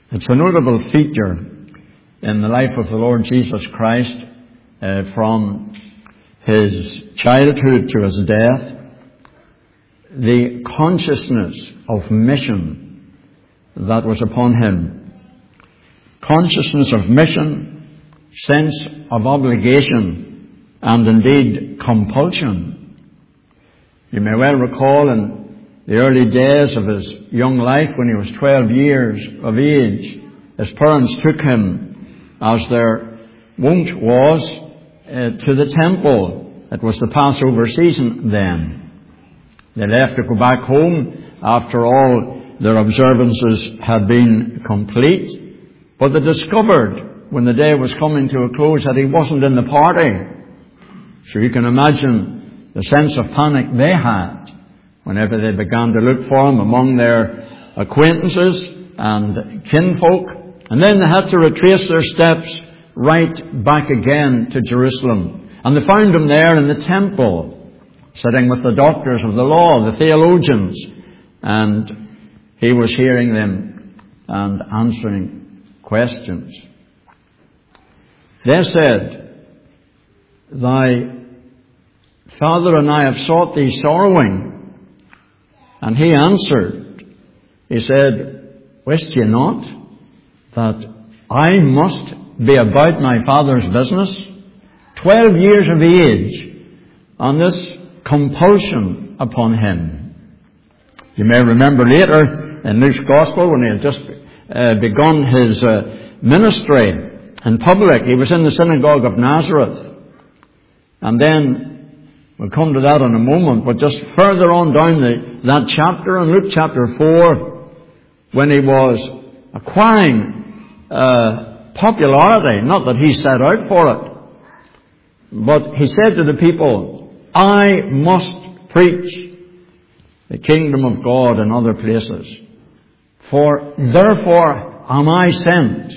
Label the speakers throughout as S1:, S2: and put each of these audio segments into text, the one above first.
S1: It's a notable feature in the life of the Lord Jesus Christ from his childhood to his death, the consciousness of mission that was upon him. Consciousness of mission, sense of obligation, and indeed compulsion. You may well recall in the early days of his young life, when he was 12 years of age, his parents took him, as their wont was, to the temple. It was the Passover season then. They left to go back home after all their observances had been complete. But they discovered, when the day was coming to a close, that he wasn't in the party. So you can imagine the sense of panic they had whenever they began to look for him among their acquaintances and kinfolk. And then they had to retrace their steps right back again to Jerusalem. And they found him there in the temple, sitting with the doctors of the law, the theologians. And he was hearing them and answering questions. They said, "Thy father and I have sought thee sorrowing." And he answered, he said, "Wist ye not that I must be about my Father's business?" 12 years of age, and this compulsion upon him. You may remember later in Luke's Gospel, when he had just begun his ministry in public, he was in the synagogue of Nazareth. And then we'll come to that in a moment, but just further on down that chapter, in Luke chapter 4, when he was acquiring popularity, not that he set out for it, but he said to the people, "I must preach the kingdom of God in other places, for therefore am I sent."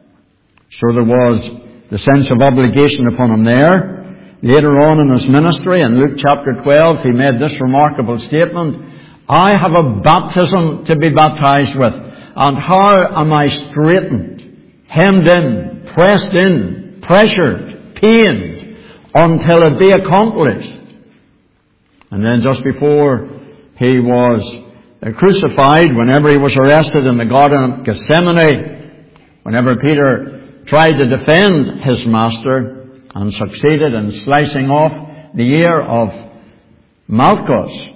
S1: So there was the sense of obligation upon him there. Later on in his ministry, in Luke chapter 12, he made this remarkable statement, "I have a baptism to be baptized with, and how am I straitened, hemmed in, pressed in, pressured, pained, until it be accomplished." And then just before he was crucified, whenever he was arrested in the Garden of Gethsemane, whenever Peter tried to defend his master and succeeded in slicing off the ear of Malchus,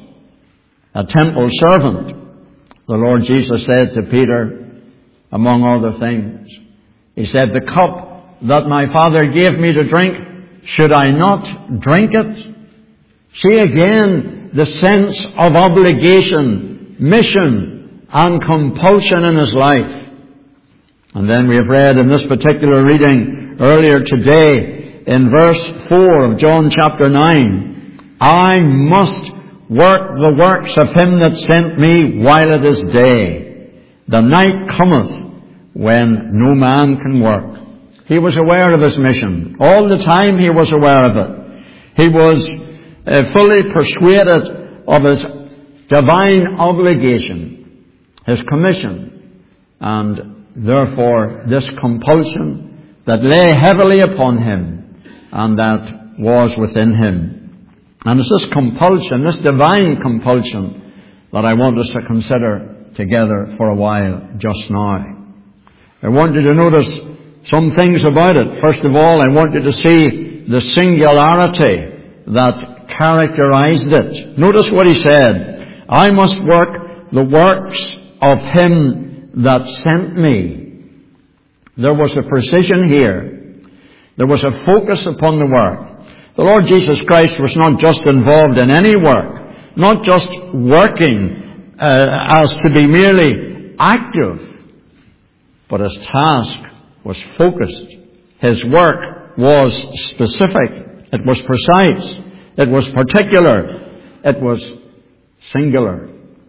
S1: a temple servant, the Lord Jesus said to Peter, among other things, he said, "The cup that my Father gave me to drink, should I not drink it?" See again the sense of obligation, mission, and compulsion in his life. And then we have read in this particular reading earlier today, in verse 4 of John chapter 9, "I must work the works of him that sent me while it is day. The night cometh when no man can work." He was aware of his mission. All the time he was aware of it. He was fully persuaded of his divine obligation, his commission, and therefore this compulsion that lay heavily upon him and that was within him. And it's this compulsion, this divine compulsion, that I want us to consider together for a while just now. I want you to notice some things about it. First of all, I want you to see the singularity that characterized it. Notice what he said, "I must work the works of him that sent me." There was a precision here. There was a focus upon the work. The Lord Jesus Christ was not just involved in any work, not just working as to be merely active, but his task was focused. His work was specific. It was precise. It was particular. It was singular.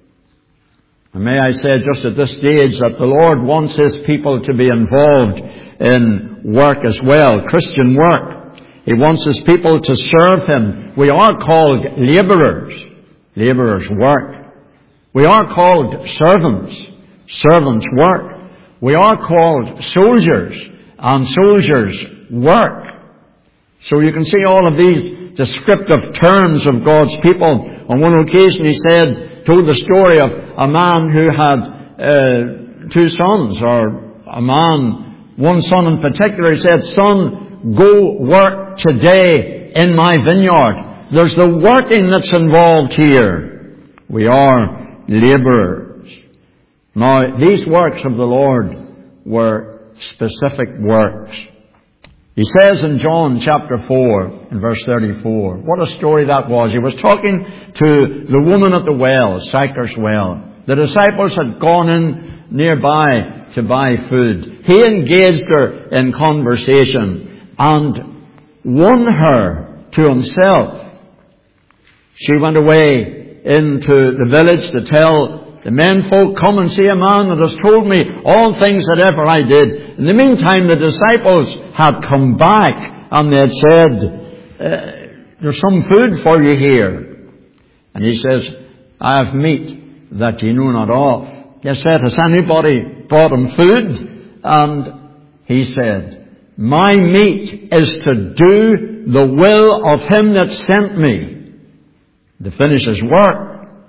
S1: And may I say just at this stage that the Lord wants his people to be involved in work as well, Christian work. He wants his people to serve him. We are called laborers. Laborers work. We are called servants. Servants work. We are called soldiers, and soldiers work. So you can see all of these descriptive terms of God's people. On one occasion he told the story of a man who had 2 sons, or a man, one son in particular. He said, "Son, go work today in my vineyard." There's the working that's involved here. We are labourers. Now, these works of the Lord were specific works. He says in John chapter 4 and verse 34, what a story that was. He was talking to the woman at the well, Sychar's well. The disciples had gone in nearby to buy food. He engaged her in conversation and won her to himself. She went away into the village to tell the menfolk, "Come and see a man that has told me all things that ever I did." In the meantime, the disciples had come back and they had said, "There's some food for you here." And he says, "I have meat that ye know not of." They said, "Has anybody brought him food?" And he said, "My meat is to do the will of him that sent me, to finish his work."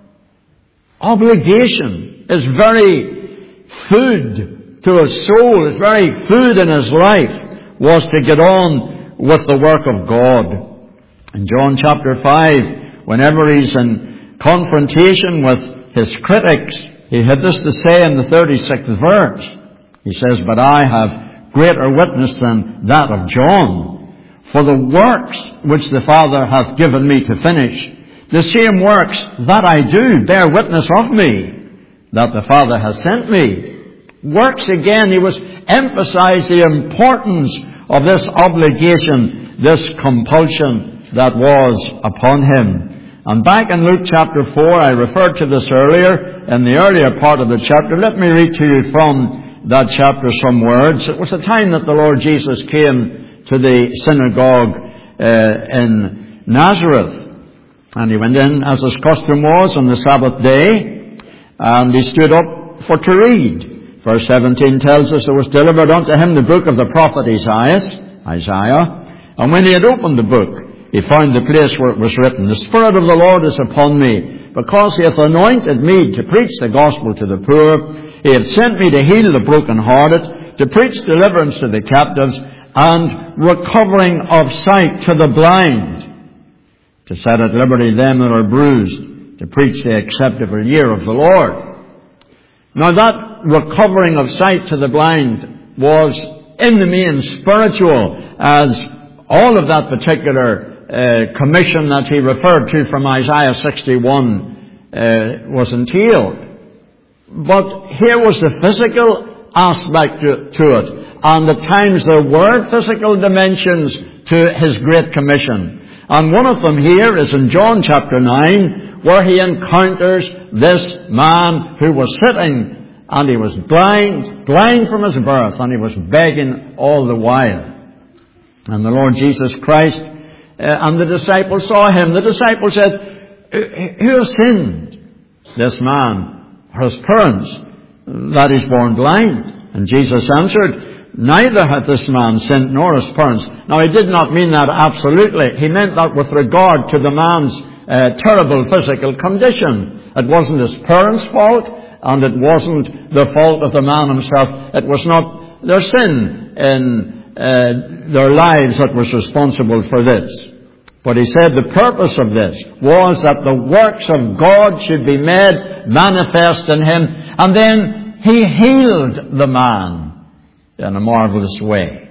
S1: Obligation is very food to his soul, his very food in his life, was to get on with the work of God. In John chapter 5, whenever he's in confrontation with his critics, he had this to say in the 36th verse. He says, "But I have greater witness than that of John, for the works which the Father hath given me to finish, the same works that I do bear witness of me, that the Father has sent me." Works again. He was emphasizing the importance of this obligation, this compulsion that was upon him. And back in Luke chapter 4, I referred to this earlier, in the earlier part of the chapter. Let me read to you from that chapter some words. It was the time that the Lord Jesus came to the synagogue in Nazareth. And he went in, as his custom was, on the Sabbath day, and he stood up for to read. Verse 17 tells us, "There was delivered unto him the book of the prophet Isaiah. And when he had opened the book, he found the place where it was written, The Spirit of the Lord is upon me, because he hath anointed me to preach the gospel to the poor. He hath sent me to heal the brokenhearted, to preach deliverance to the captives, and recovering of sight to the blind, to set at liberty them that are bruised, to preach the acceptable year of the Lord." Now that recovering of sight to the blind was in the main spiritual, as all of that particular commission that he referred to from Isaiah 61 was entailed. But here was the physical aspect to it, and at times there were physical dimensions to his Great Commission. And one of them here is in John chapter 9, where he encounters this man who was sitting, and he was blind from his birth, and he was begging all the while. And the Lord Jesus Christ and the disciples saw him. The disciples said, "Who has sinned, this man or his parents, that he's born blind?" And Jesus answered, "Neither hath this man sinned nor his parents." Now, he did not mean that absolutely. He meant that with regard to the man's terrible physical condition. It wasn't his parents' fault, and it wasn't the fault of the man himself. It was not their sin in their lives that was responsible for this. But he said the purpose of this was that the works of God should be made manifest in him. And then he healed the man in a marvelous way.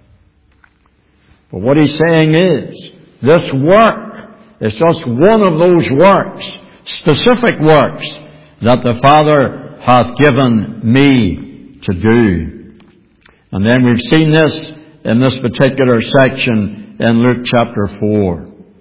S1: But what he's saying is, this work is just one of those works, specific works, that the Father hath given me to do. And then we've seen this in this particular section in Luke chapter 4.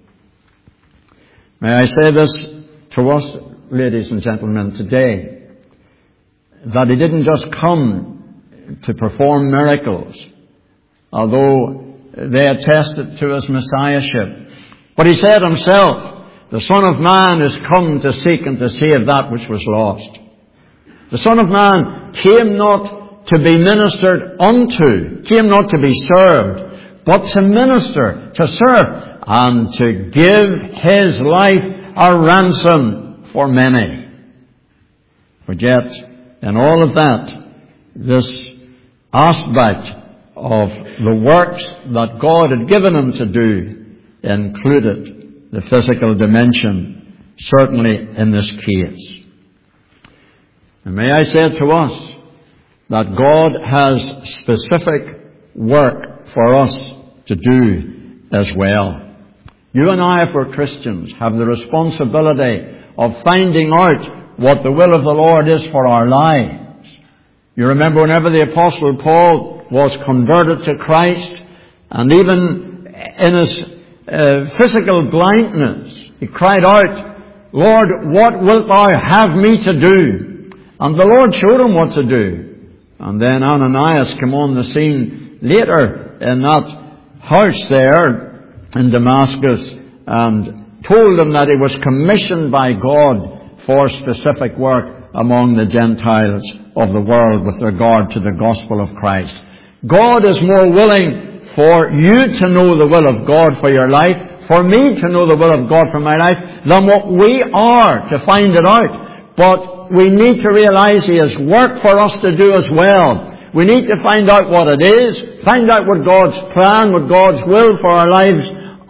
S1: May I say this to us, ladies and gentlemen, today, that he didn't just come to perform miracles, although they attested to his messiahship. But he said himself, "The Son of Man is come to seek and to save that which was lost." The Son of Man came not to be ministered unto, came not to be served, but to minister, to serve, and to give his life a ransom for many. But yet, in all of that, this aspect of the works that God had given him to do included the physical dimension, certainly in this case. And may I say to us that God has specific work for us to do as well. You and I, if we're Christians, have the responsibility of finding out what the will of the Lord is for our lives. You remember whenever the Apostle Paul was converted to Christ, and even in his physical blindness, he cried out, Lord, what wilt thou have me to do? And the Lord showed him what to do. And then Ananias came on the scene later in that house there in Damascus and told him that he was commissioned by God for specific work among the Gentiles of the world with regard to the gospel of Christ. God is more willing for you to know the will of God for your life, for me to know the will of God for my life, than what we are to find it out. But we need to realize He has work for us to do as well. We need to find out what it is, find out what God's plan, what God's will for our lives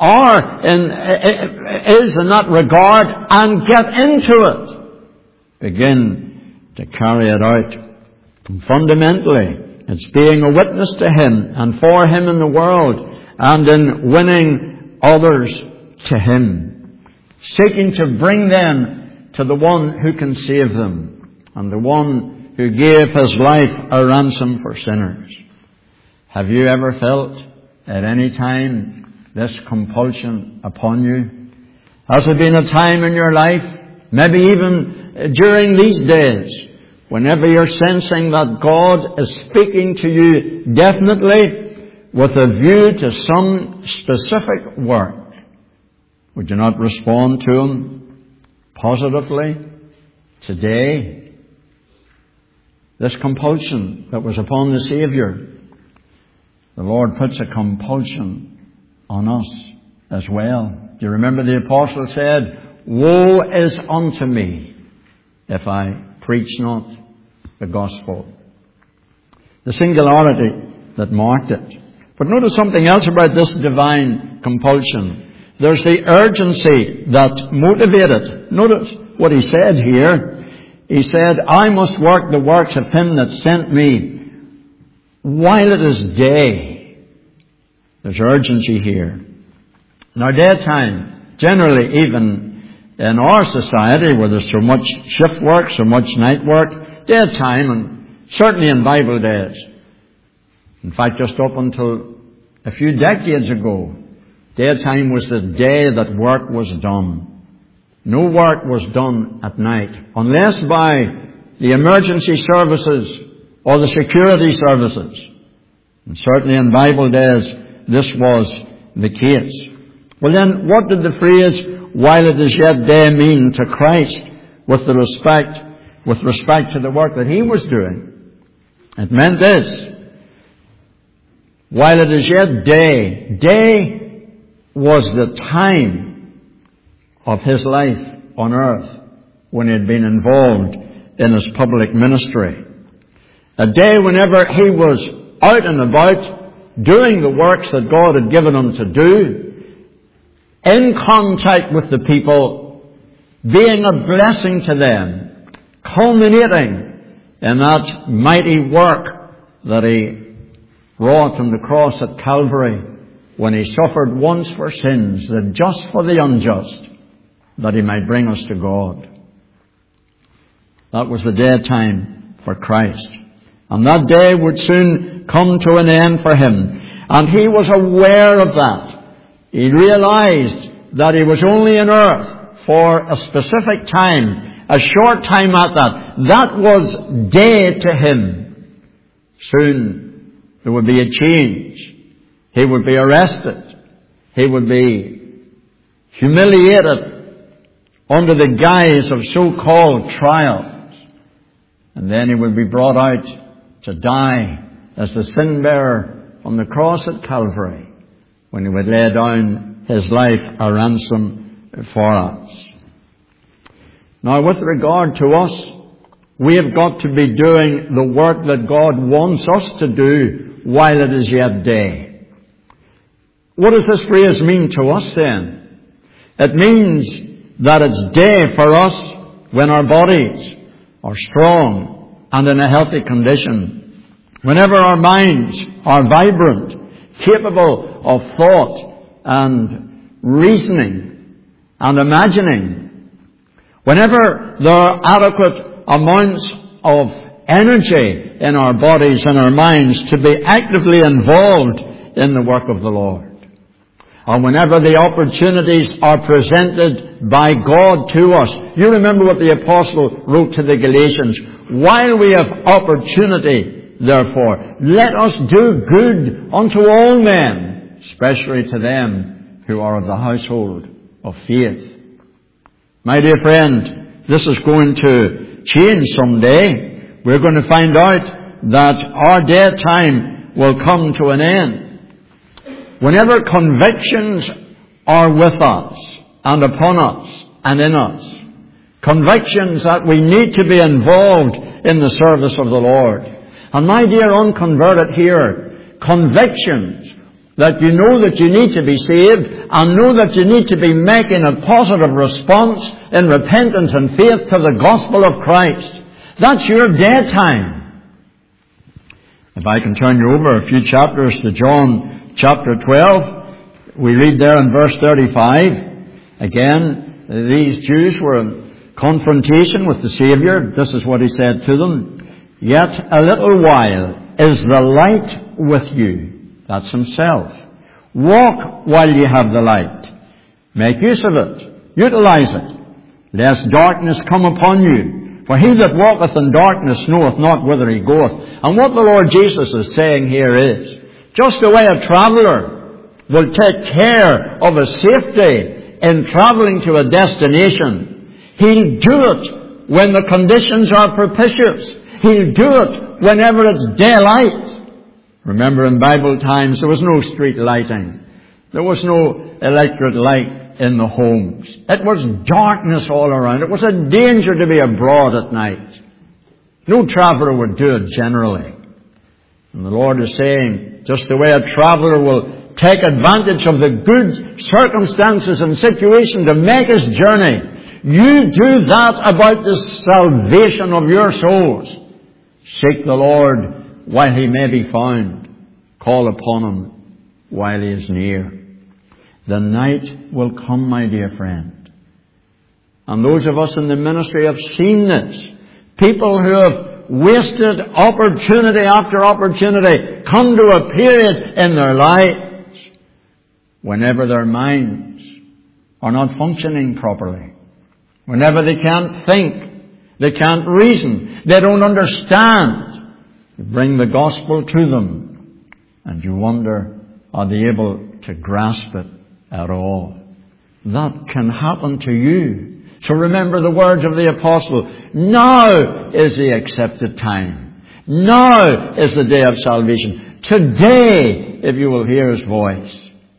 S1: is in that regard, and get into it. Begin to carry it out. And fundamentally, it's being a witness to Him and for Him in the world, and in winning others to Him. Seeking to bring them to the one who can save them, and the one who gave His life a ransom for sinners. Have you ever felt at any time this compulsion upon you? Has there been a time in your life, maybe even during these days, whenever you're sensing that God is speaking to you definitely with a view to some specific work, would you not respond to Him positively today? This compulsion that was upon the Saviour, the Lord puts a compulsion on us as well. Do you remember the apostle said, woe is unto me if I preach not the gospel. The singularity that marked it. But notice something else about this divine compulsion. There's the urgency that motivated it. Notice what he said here. He said, I must work the works of Him that sent me while it is day. There's urgency here. Now, daytime, generally even in our society where there's so much shift work, so much night work, daytime, and certainly in Bible days. In fact, just up until a few decades ago, daytime was the day that work was done. No work was done at night, unless by the emergency services or the security services. And certainly in Bible days, this was the case. Well then, what did the phrase, while it is yet day, mean to Christ with respect to the work that He was doing? It meant this. While it is yet day, day was the time of His life on earth when He had been involved in His public ministry. A day whenever He was out and about doing the works that God had given Him to do, in contact with the people, being a blessing to them, culminating in that mighty work that He wrought on the cross at Calvary when He suffered once for sins, the just for the unjust, that He might bring us to God. That was the daytime for Christ. And that day would soon come to an end for Him. And He was aware of that. He realized that He was only on earth for a specific time, a short time at that. That was day to Him. Soon there would be a change. He would be arrested. He would be humiliated under the guise of so-called trials. And then He would be brought out to die as the sin bearer on the cross at Calvary, when he would lay down his life a ransom for us. Now, with regard to us, we have got to be doing the work that God wants us to do while it is yet day. What does this phrase mean to us then? It means that it's day for us when our bodies are strong and in a healthy condition. Whenever our minds are vibrant, capable of thought and reasoning and imagining. Whenever there are adequate amounts of energy in our bodies and our minds to be actively involved in the work of the Lord. And whenever the opportunities are presented by God to us. You remember what the Apostle wrote to the Galatians. While we have opportunity, therefore, let us do good unto all men, especially to them who are of the household of faith. My dear friend, this is going to change someday. We're going to find out that our daytime will come to an end. Whenever convictions are with us and upon us and in us, convictions that we need to be involved in the service of the Lord. And my dear unconverted here, convictions that you know that you need to be saved and know that you need to be making a positive response in repentance and faith to the gospel of Christ. That's your daytime. If I can turn you over a few chapters to John chapter 12, we read there in verse 35. Again, these Jews were in confrontation with the Savior. This is what he said to them. Yet a little while is the light with you. That's himself. Walk while you have the light. Make use of it. Utilize it. Lest darkness come upon you. For he that walketh in darkness knoweth not whither he goeth. And what the Lord Jesus is saying here is, just the way a traveller will take care of his safety in travelling to a destination, he'll do it when the conditions are propitious. He'll do it whenever it's daylight. Remember, in Bible times, there was no street lighting. There was no electric light in the homes. It was darkness all around. It was a danger to be abroad at night. No traveller would do it generally. And the Lord is saying, just the way a traveller will take advantage of the good circumstances and situation to make his journey, you do that about the salvation of your souls. Seek the Lord while he may be found. Call upon him while he is near. The night will come, my dear friend. And those of us in the ministry have seen this. People who have wasted opportunity after opportunity come to a period in their lives whenever their minds are not functioning properly. Whenever they can't think. They can't reason. They don't understand. You bring the gospel to them and you wonder, are they able to grasp it at all? That can happen to you. So remember the words of the Apostle. Now is the accepted time. Now is the day of salvation. Today, if you will hear his voice,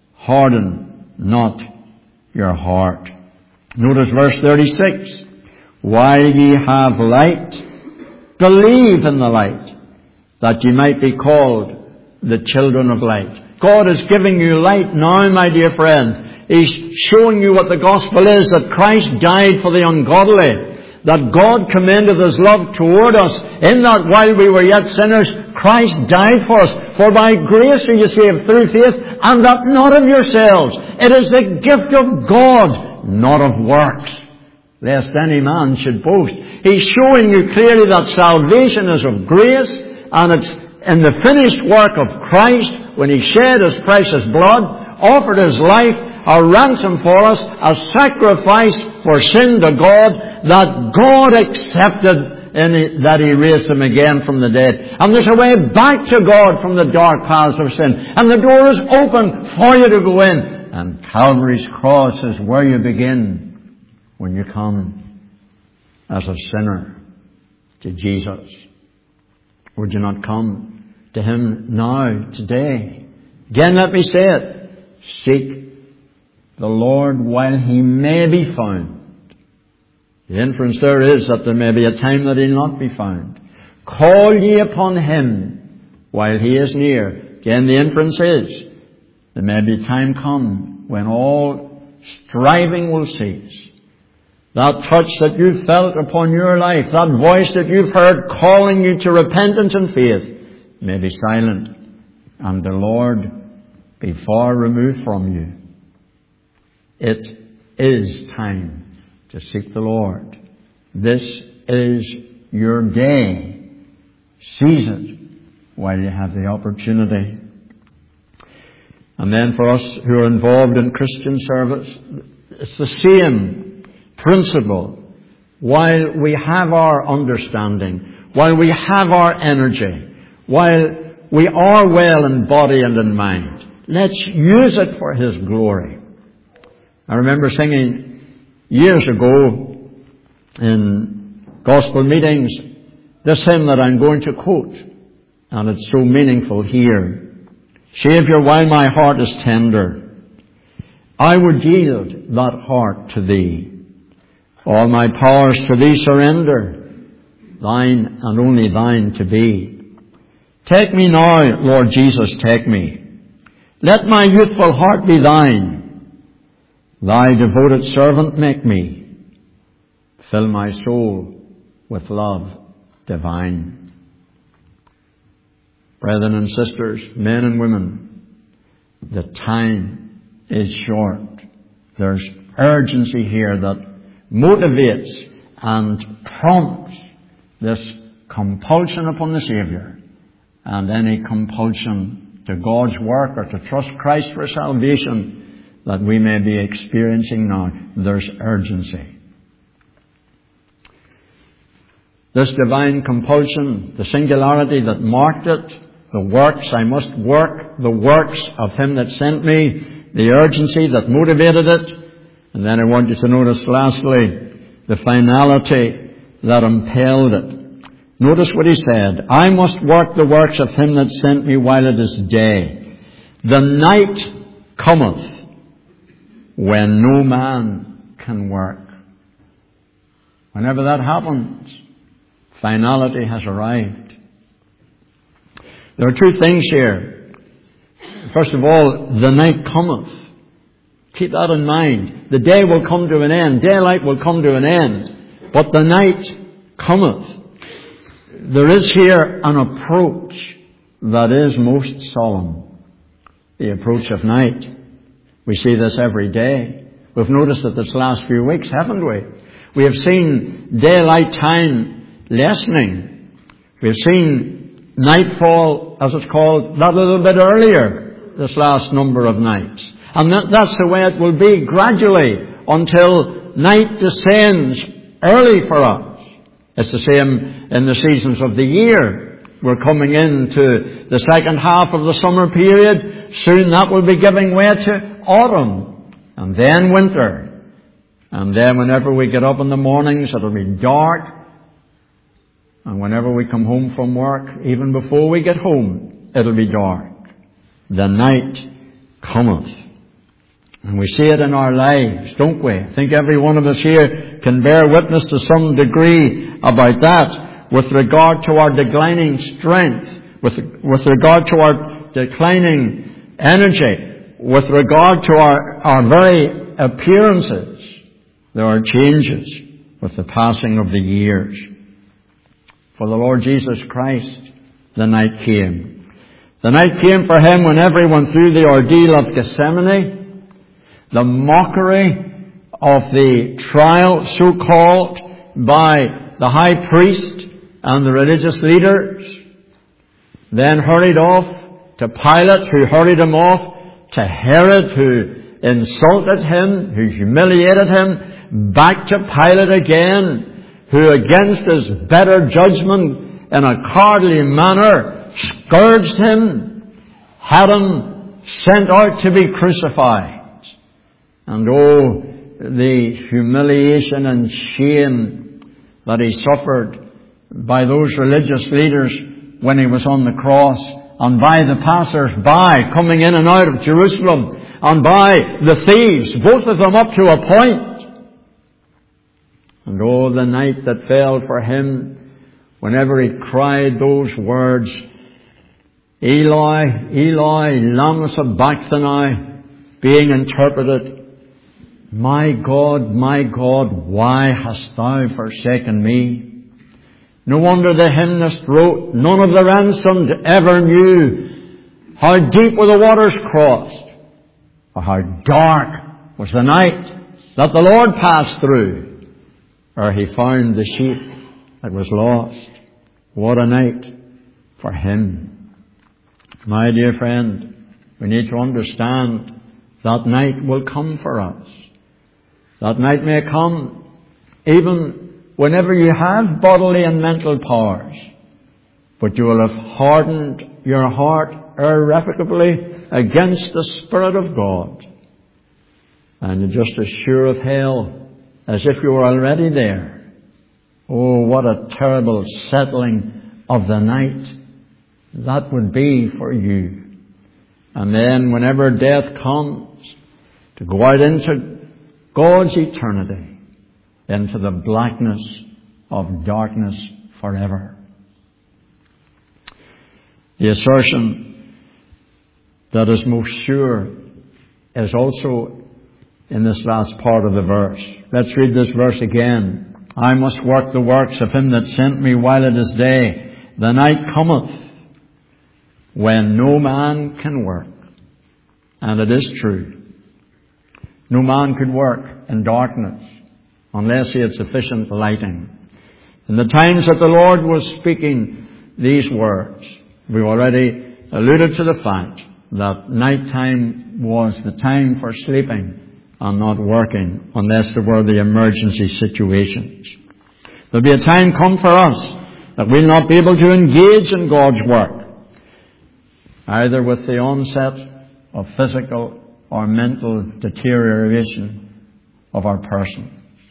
S1: harden not your heart. Notice verse 36. While ye have light, believe in the light, that ye might be called the children of light. God is giving you light now, my dear friend. He's showing you what the gospel is, that Christ died for the ungodly, that God commended his love toward us, in that while we were yet sinners, Christ died for us. For by grace are you saved through faith, and that not of yourselves. It is the gift of God, not of works, lest any man should boast. He's showing you clearly that salvation is of grace, and it's in the finished work of Christ, when he shed his precious blood, offered his life, a ransom for us, a sacrifice for sin to God, that God accepted in that he raised him again from the dead. And there's a way back to God from the dark paths of sin. And the door is open for you to go in. And Calvary's cross is where you begin when you come as a sinner to Jesus. Would you not come to Him now, today? Again, let me say it. Seek the Lord while He may be found. The inference there is that there may be a time that He'll not be found. Call ye upon Him while He is near. Again, the inference is there may be a time come when all striving will cease. That touch that you felt upon your life, that voice that you've heard calling you to repentance and faith, may be silent, and the Lord be far removed from you. It is time to seek the Lord. This is your day. Seize it while you have the opportunity. And then for us who are involved in Christian service, it's the same principle. While we have our understanding, while we have our energy, while we are well in body and in mind, let's use it for His glory. I remember singing years ago in gospel meetings this hymn that I'm going to quote, and it's so meaningful here. Saviour, while my heart is tender, I would yield that heart to Thee. All my powers to Thee surrender, Thine and only Thine to be. Take me now, Lord Jesus, take me. Let my youthful heart be Thine. Thy devoted servant make me. Fill my soul with love divine. Brethren and sisters, men and women, the time is short. There's urgency here that motivates and prompts this compulsion upon the Saviour, and any compulsion to God's work or to trust Christ for salvation that we may be experiencing now. There's urgency. This divine compulsion, the singularity that marked it, the works, I must work the works of Him that sent me, the urgency that motivated it. And then I want you to notice lastly, the finality that impelled it. Notice what He said. I must work the works of Him that sent me while it is day. The night cometh when no man can work. Whenever that happens, finality has arrived. There are two things here. First of all, the night cometh. Keep that in mind. The day will come to an end. Daylight will come to an end. But the night cometh. There is here an approach that is most solemn. The approach of night. We see this every day. We've noticed it this last few weeks, haven't we? We have seen daylight time lessening. We've seen nightfall, as it's called, that little bit earlier this last number of nights. And that's the way it will be gradually until night descends early for us. It's the same in the seasons of the year. We're coming into the second half of the summer period. Soon that will be giving way to autumn and then winter. And then whenever we get up in the mornings, it'll be dark. And whenever we come home from work, even before we get home, it'll be dark. The night cometh. And we see it in our lives, don't we? I think every one of us here can bear witness to some degree about that with regard to our declining strength, with regard to our declining energy, with regard to our very appearances. There are changes with the passing of the years. For the Lord Jesus Christ, the night came. The night came for Him when everyone through the ordeal of Gethsemane, the mockery of the trial so-called by the high priest and the religious leaders, then hurried off to Pilate, who hurried him off to Herod, who insulted him, who humiliated him, back to Pilate again, who against his better judgment in a cowardly manner scourged him, had him sent out to be crucified. And oh, the humiliation and shame that He suffered by those religious leaders when he was on the cross, and by the passers-by coming in and out of Jerusalem, and by the thieves, both of them up to a point. And oh, the night that fell for him, whenever he cried those words, Eli, Eli, lama sabachthani, being interpreted, my God, why hast thou forsaken me? No wonder the hymnist wrote, none of the ransomed ever knew how deep were the waters crossed, or how dark was the night that the Lord passed through, or he found the sheep that was lost. What a night for him. My dear friend, we need to understand that night will come for us. That night may come even whenever you have bodily and mental powers, but you will have hardened your heart irrevocably against the Spirit of God. And you're just as sure of hell as if you were already there. Oh, what a terrible settling of the night that would be for you. And then whenever death comes, to go out into God's eternity, into the blackness of darkness forever. The assertion that is most sure is also in this last part of the verse. Let's read this verse again. I must work the works of him that sent me while it is day. The night cometh when no man can work. And it is true. No man could work in darkness unless he had sufficient lighting. In the times that the Lord was speaking these words, we already alluded to the fact that nighttime was the time for sleeping and not working unless there were the emergency situations. There'll be a time come for us that we'll not be able to engage in God's work, either with the onset of physical or mental deterioration of our persons.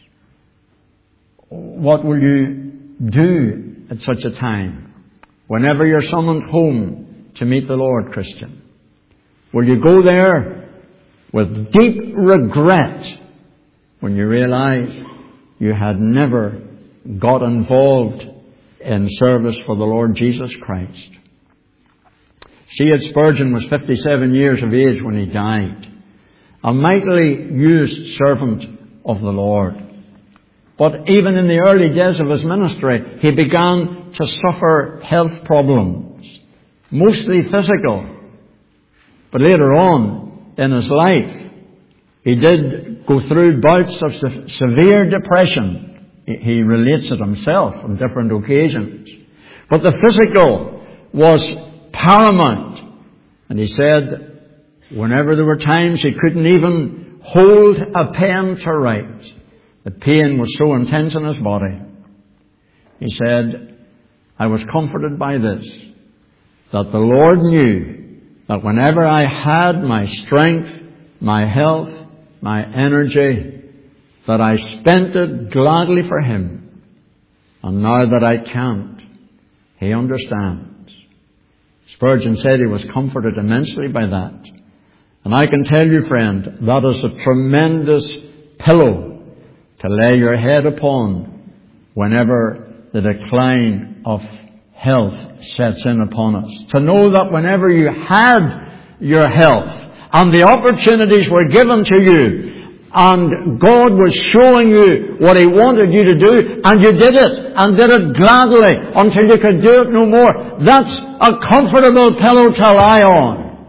S1: What will you do at such a time? Whenever you're summoned home to meet the Lord, Christian, will you go there with deep regret when you realize you had never got involved in service for the Lord Jesus Christ? C.H. Spurgeon was 57 years of age when he died, a mightily used servant of the Lord. But even in the early days of his ministry, he began to suffer health problems, mostly physical. But later on in his life, he did go through bouts of severe depression. He relates it himself on different occasions. But the physical was paramount. And he said, whenever there were times he couldn't even hold a pen to write, the pain was so intense in his body. He said, I was comforted by this, that the Lord knew that whenever I had my strength, my health, my energy, that I spent it gladly for Him. And now that I can't, He understands. Spurgeon said he was comforted immensely by that. And I can tell you, friend, that is a tremendous pillow to lay your head upon whenever the decline of health sets in upon us. To know that whenever you had your health and the opportunities were given to you and God was showing you what He wanted you to do, and you did it, and did it gladly until you could do it no more, that's a comfortable pillow to lie on.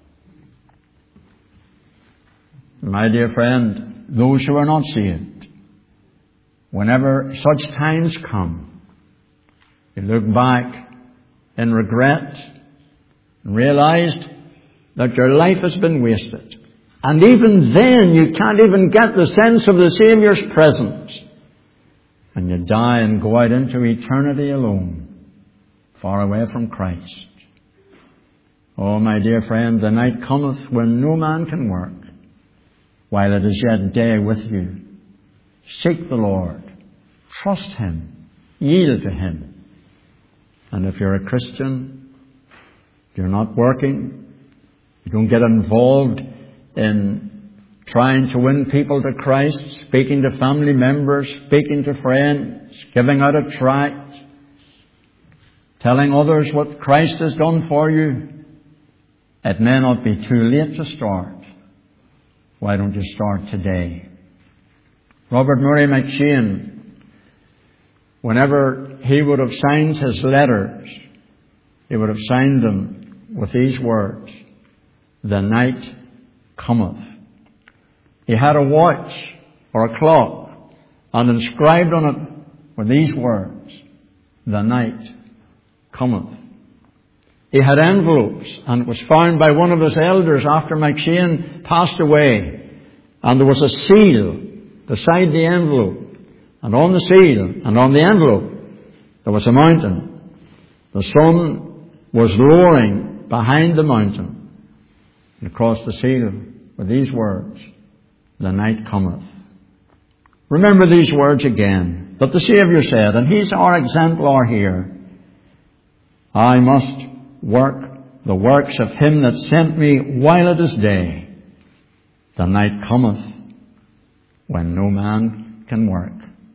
S1: My dear friend, those who are not saved, whenever such times come, you look back in regret and realized that your life has been wasted. And even then you can't even get the sense of the Saviour's presence. And you die and go out into eternity alone, far away from Christ. Oh, my dear friend, the night cometh when no man can work, while it is yet day with you. Seek the Lord. Trust Him. Yield to Him. And if you're a Christian, you're not working, you don't get involved in trying to win people to Christ, speaking to family members, speaking to friends, giving out a tract, telling others what Christ has done for you, it may not be too late to start. Why don't you start today? Robert Murray McCheyne, whenever he would have signed his letters, he would have signed them with these words, "The night cometh." He had a watch or a clock, and inscribed on it were these words, "The night cometh." He had envelopes, and it was found by one of his elders after McCheyne passed away, and there was a seal beside the envelope, and on the seal and on the envelope there was a mountain. The sun was lowering behind the mountain, and across the seal were these words, "The night cometh." Remember these words again, that the Saviour said, and He's our exemplar here, "I must work the works of Him that sent me while it is day. The night cometh when no man can work."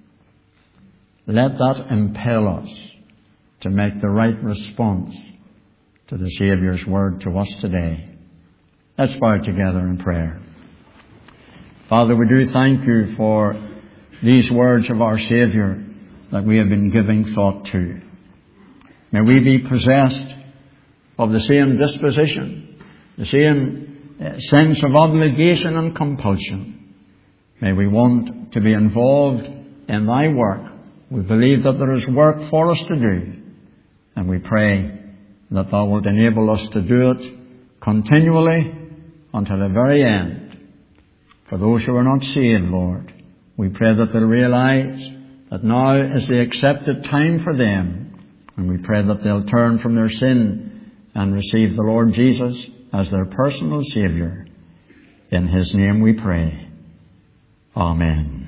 S1: Let that impel us to make the right response to the Saviour's word to us today. Let's bow together in prayer. Father, we do thank you for these words of our Saviour that we have been giving thought to. May we be possessed of the same disposition, the same sense of obligation and compulsion. May we want to be involved in Thy work. We believe that there is work for us to do, and we pray that Thou wilt enable us to do it continually until the very end. For those who are not saved, Lord, we pray that they'll realize that now is the accepted time for them, and we pray that they'll turn from their sin and receive the Lord Jesus as their personal Saviour. In His name we pray. Amen.